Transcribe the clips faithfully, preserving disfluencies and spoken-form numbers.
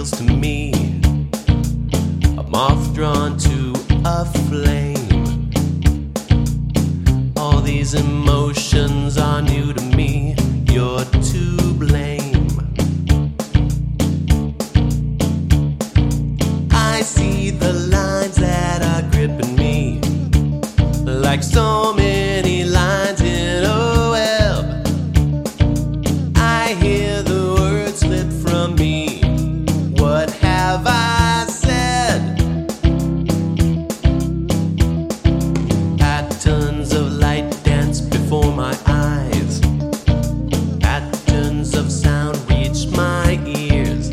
appeals to me, a moth drawn to a flame. All these emotions are new to me. You're to blame. I see the lines that are gripping me, like so many lines in a web. I hear the words slip from me. What have I said? Patterns of light dance before my eyes. Patterns of sound reach my ears.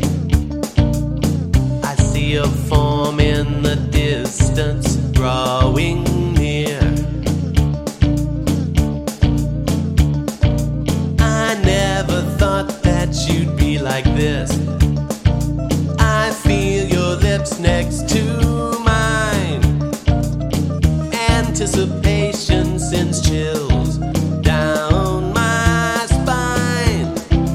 I see a form in the distance drawing near. I never thought that you'd be like this. I feel your lips next to mine. Anticipation sends chills down my spine.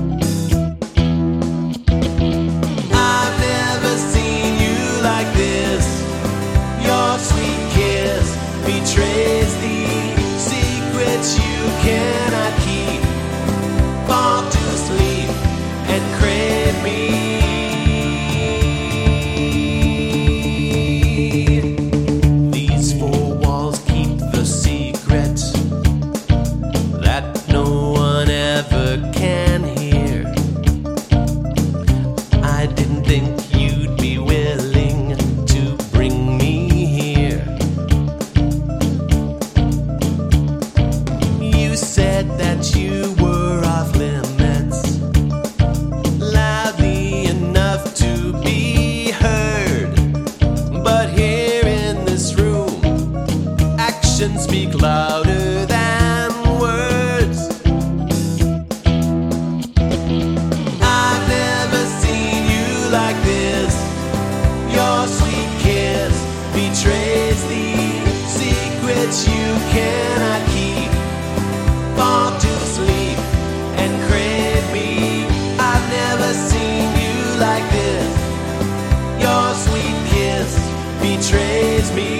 I've never seen you like this. Your sweet kiss betrays the secrets you cannot keep. Fall to sleep and crave me. These four walls keep the secrets that no one ever can hear. I didn't think you'd be willing to bring me here. You said that you were off limits, loudly enough to be heard. But here in this room, actions speak louder than words. I've never seen you like this. Your sweet kiss betrays the secrets you cannot keep. Fall to sleep and crave me. I've never seen you like this. Your sweet kiss betrays me.